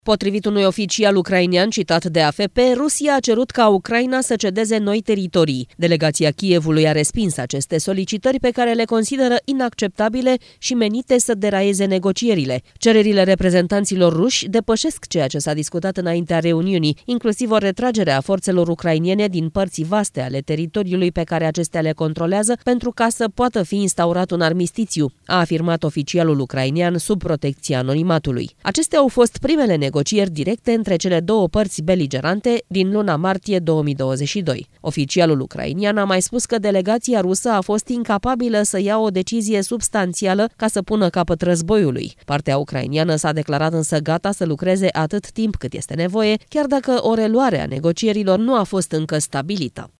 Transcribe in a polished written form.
Potrivit unui oficial ucrainean citat de AFP, Rusia a cerut ca Ucraina să cedeze noi teritorii. Delegația Kievului a respins aceste solicitări pe care le consideră inacceptabile și menite să deraieze negocierile. Cererile reprezentanților ruși depășesc ceea ce s-a discutat înaintea reuniunii, inclusiv o retragere a forțelor ucrainene din părți vaste ale teritoriului pe care acestea le controlează, pentru ca să poată fi instaurat un armistițiu, a afirmat oficialul ucrainean sub protecția anonimatului. Acestea au fost primele negocieri directe între cele două părți beligerante din luna martie 2022. Oficialul ucrainian a mai spus că delegația rusă a fost incapabilă să ia o decizie substanțială ca să pună capăt războiului. Partea ucrainiană s-a declarat însă gata să lucreze atât timp cât este nevoie, chiar dacă o reluare a negocierilor nu a fost încă stabilită.